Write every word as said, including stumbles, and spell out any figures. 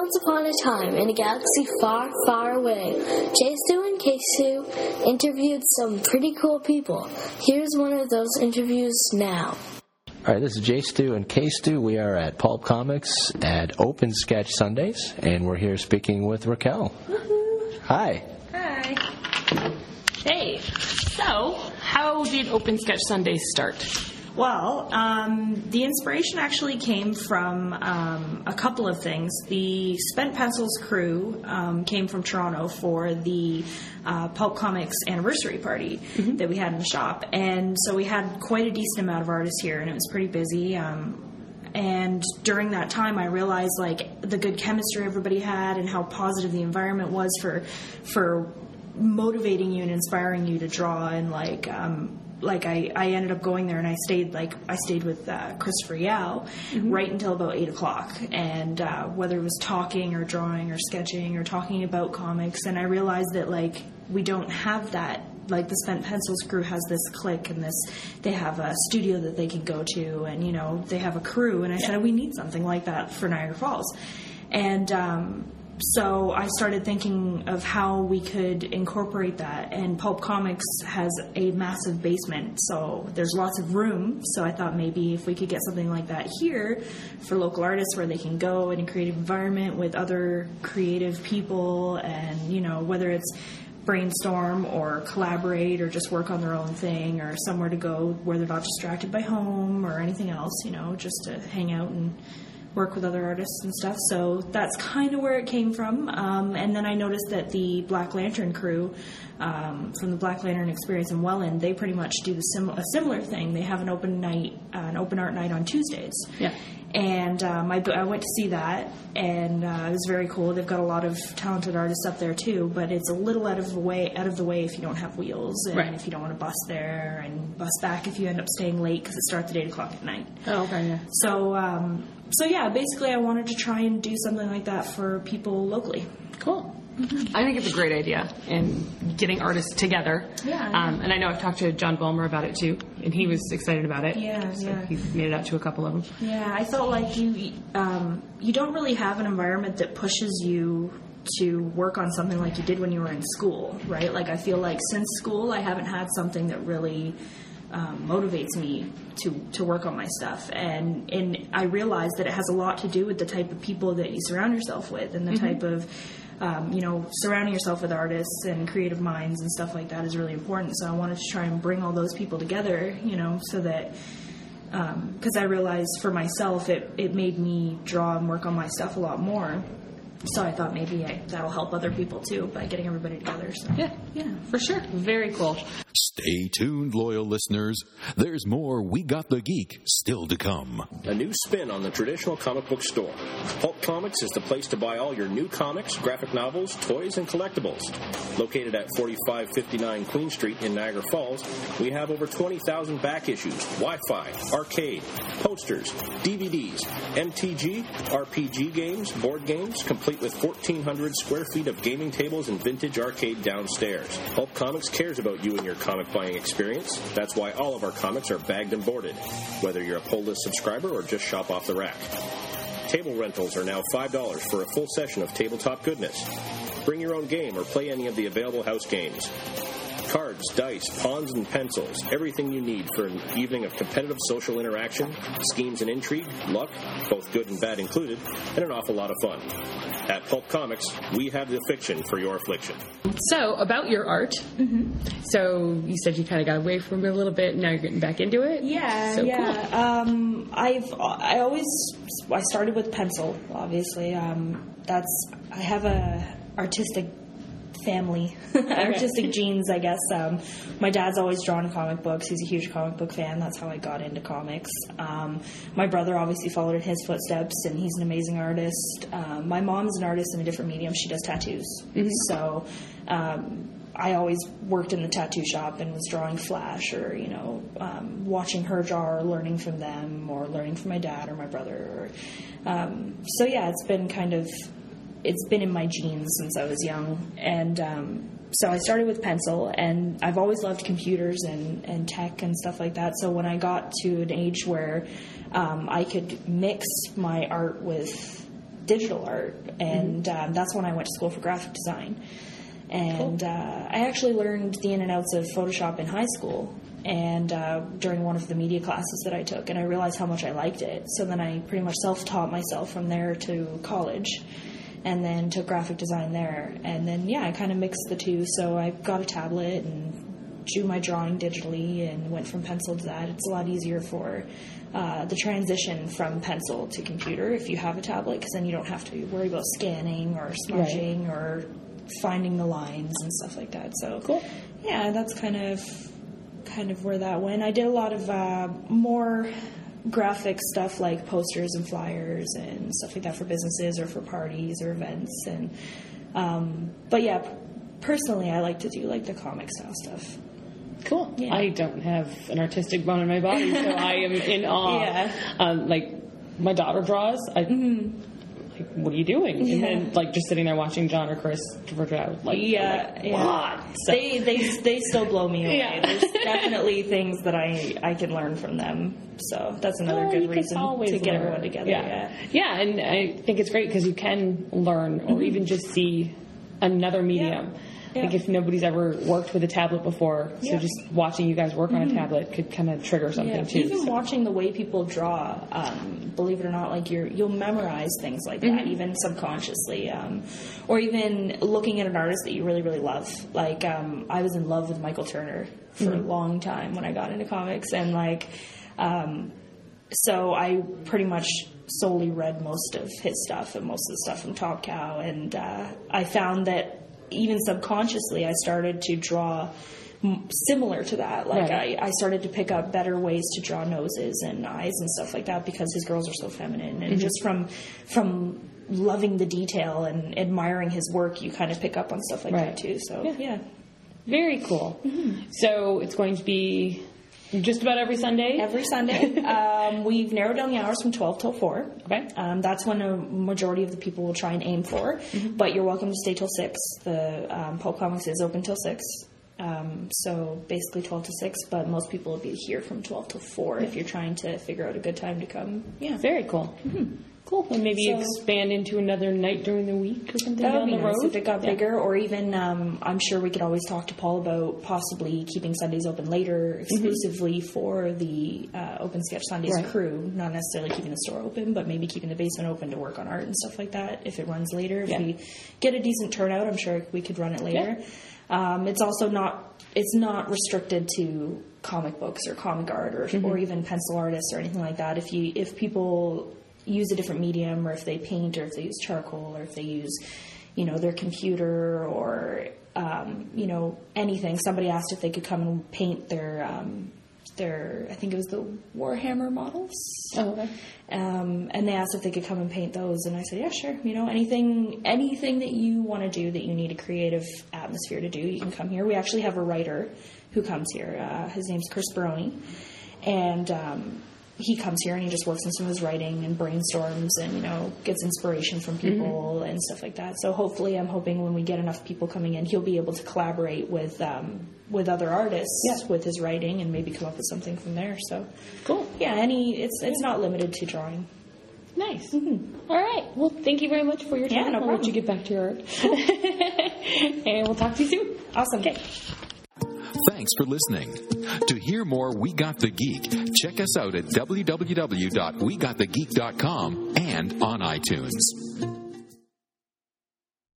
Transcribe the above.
Once upon a time, in a galaxy far, far away, J. Stu and K. Stu interviewed some pretty cool people. Here's one of those interviews now. All right, this is J. Stu and K. Stu. We are at Pulp Comics at Open Sketch Sundays, and we're here speaking with Raquel. Woohoo. Hi. Hi. Hey. So, how did Open Sketch Sundays start? Well, um, the inspiration actually came from um, a couple of things. The Spent Pencils crew um, came from Toronto for the uh, Pulp Comics anniversary party mm-hmm. that we had in the shop. And so we had quite a decent amount of artists here, and it was pretty busy. Um, and during that time, I realized, like, the good chemistry everybody had and how positive the environment was for for motivating you and inspiring you to draw and, like... Um, Like I, I ended up going there and I stayed like I stayed with uh, Christopher Yao mm-hmm. right until about eight o'clock, and uh, whether it was talking or drawing or sketching or talking about comics, and I realized that like we don't have that. Like the Spent Pencils crew has this clique and this they have a studio that they can go to, and you know they have a crew, and I yeah. said we need something like that for Niagara Falls, and. Um, So I started thinking of how we could incorporate that, and Pulp Comics has a massive basement, so there's lots of room, so I thought maybe if we could get something like that here for local artists where they can go in a creative environment with other creative people, and, you know, whether it's brainstorm or collaborate or just work on their own thing, or somewhere to go where they're not distracted by home or anything else, you know, just to hang out and work with other artists and stuff. So that's kind of where it came from. Um, and then I noticed that the Black Lantern crew um, from the Black Lantern Experience in Welland, they pretty much do the sim- a similar thing. They have an open night, uh, an open art night on Tuesdays. Yeah. And um, I, I went to see that, and uh, it was very cool. They've got a lot of talented artists up there too, but it's a little out of the way. Out of the way if you don't have wheels, and right. if you don't want to bus there, and bus back if you end up staying late because it starts at eight o'clock at night. Oh, okay. Yeah. So, um, so yeah, basically, I wanted to try and do something like that for people locally. Cool. Mm-hmm. I think it's a great idea, and getting artists together. Yeah. yeah. Um, and I know I've talked to John Bulmer about it too, and he was excited about it. Yeah, so yeah. He made it out to a couple of them. Yeah, I felt like you um, you don't really have an environment that pushes you to work on something like you did when you were in school, right? Like I feel like since school, I haven't had something that really um, motivates me to, to work on my stuff, and and I realized that it has a lot to do with the type of people that you surround yourself with, and the mm-hmm. type of Um, you know, surrounding yourself with artists and creative minds and stuff like that is really important. So I wanted to try and bring all those people together, you know, so that, because um, I realized for myself it, it made me draw and work on my stuff a lot more. So I thought maybe I, that'll help other people too by getting everybody together. So. Yeah, yeah, for sure. Very cool. Stay tuned, loyal listeners. There's more We Got the Geek still to come. A new spin on the traditional comic book store. Pulp Comics is the place to buy all your new comics, graphic novels, toys, and collectibles. Located at forty-five fifty-nine Queen Street in Niagara Falls, we have over twenty thousand back issues, Wi-Fi, arcade, posters, D V Ds, M T G, R P G games, board games, complete with fourteen hundred square feet of gaming tables and vintage arcade downstairs. Pulp Comics cares about you and your comic buying experience. That's why all of our comics are bagged and boarded, whether you're a pull list subscriber or just shop off the rack. Table rentals are now five dollars for a full session of tabletop goodness. Bring your own game or play any of the available house games. Cards, dice, pawns, and pencils. Everything you need for an evening of competitive social interaction, schemes and intrigue, luck, both good and bad included, and an awful lot of fun. At Pulp Comics, we have the fiction for your affliction. So, about your art. Mm-hmm. So, you said you kind of got away from it a little bit, and now you're getting back into it? Yeah, so yeah. Cool. Um, I've, I always, I started with pencil, obviously. Um, that's, I have a artistic family, artistic genes, I guess. Um, my dad's always drawn comic books. He's a huge comic book fan. That's how I got into comics. Um, my brother obviously followed in his footsteps, and he's an amazing artist. Um, my mom's an artist in a different medium. She does tattoos. Mm-hmm. So um, I always worked in the tattoo shop and was drawing Flash, or, you know, um, watching her draw or learning from them, or learning from my dad or my brother. Or, um, so, yeah, it's been kind of... It's been in my genes since I was young, and um, so I started with pencil, and I've always loved computers and, and tech and stuff like that, so when I got to an age where um, I could mix my art with digital art, and mm-hmm. um, that's when I went to school for graphic design. And cool. uh, I actually learned the in and outs of Photoshop in high school, and uh, during one of the media classes that I took, and I realized how much I liked it. So then I pretty much self-taught myself from there to college, and then took graphic design there. And then, yeah, I kind of mixed the two. So I got a tablet and drew my drawing digitally and went from pencil to that. It's a lot easier for uh, the transition from pencil to computer if you have a tablet, because then you don't have to worry about scanning or smudging right. or finding the lines and stuff like that. So, cool. Yeah, that's kind of kind of where that went. I did a lot of uh, more graphic stuff like posters and flyers and stuff like that for businesses or for parties or events. And um, but yeah, personally, I like to do like the comic style stuff. Cool. Yeah. I don't have an artistic bone in my body, so I am in awe. Yeah. Um, like my daughter draws. I, mm-hmm. like, what are you doing? Yeah. And then like just sitting there watching John or Chris draw. Like, yeah, like, yeah. What? So. They they they still blow me away. Yeah. There's definitely things that I I can learn from them. So that's another oh, good reason to get learn. everyone together. Yeah. yeah, yeah, and I think it's great because you can learn or mm-hmm. even just see another medium. Yeah. Yeah. Like if nobody's ever worked with a tablet before, so yeah. just watching you guys work mm-hmm. on a tablet could kind of trigger something yeah. too. Even so. watching the way people draw, um, believe it or not, like you're you'll memorize things like mm-hmm. that, even subconsciously, um, or even looking at an artist that you really really love. Like um, I was in love with Michael Turner for mm-hmm. a long time when I got into comics, and like um, so I pretty much solely read most of his stuff and most of the stuff from Top Cow, and uh, I found that. Even subconsciously, I started to draw m- similar to that. Like, right. I, I started to pick up better ways to draw noses and eyes and stuff like that because his girls are so feminine. And mm-hmm. just from from loving the detail and admiring his work, you kind of pick up on stuff like right. that, too. So, yeah. yeah. Very cool. Mm-hmm. So, it's going to be just about every Sunday? Every Sunday. um, we've narrowed down the hours from twelve till four. Okay. Um, that's when a majority of the people will try and aim for. Mm-hmm. But you're welcome to stay till six. The um, Pulp Comics is open till six. Um, so basically twelve to six, but most people will be here from twelve till four yeah. if you're trying to figure out a good time to come. Yeah. Very cool. Mm-hmm. Cool. And maybe so, expand into another night during the week or something that down would be the nice road. If it got yeah. bigger, or even um, I'm sure we could always talk to Paul about possibly keeping Sundays open later exclusively mm-hmm. for the uh, Open Sketch Sundays right. crew. Not necessarily keeping the store open, but maybe keeping the basement open to work on art and stuff like that if it runs later. If yeah. we get a decent turnout, I'm sure we could run it later. Yeah. Um, it's also not it's not restricted to comic books or comic art or, mm-hmm. or even pencil artists or anything like that. If you if people use a different medium, or if they paint, or if they use charcoal, or if they use, you know, their computer, or um, you know, anything. Somebody asked if they could come and paint their um, their I think it was the Warhammer models. Oh, okay. Um, and they asked if they could come and paint those, and I said, yeah, sure. You know, anything anything that you want to do that you need a creative atmosphere to do, you can come here. We actually have a writer who comes here. Uh, his name's Chris Baroni, and um, he comes here and he just works on some of his writing and brainstorms and, you know, gets inspiration from people mm-hmm. and stuff like that. So hopefully, I'm hoping when we get enough people coming in, he'll be able to collaborate with um, with other artists yeah. with his writing and maybe come up with something from there. So cool. Yeah, any it's it's not limited to drawing. Nice. Mm-hmm. All right. Well, thank you very much for your time. Yeah, no I'll problem. let you get back to your art. And we'll talk to you soon. Awesome. Okay. Thanks for listening. To hear more We Got the Geek, check us out at w w w dot we got the geek dot com and on iTunes.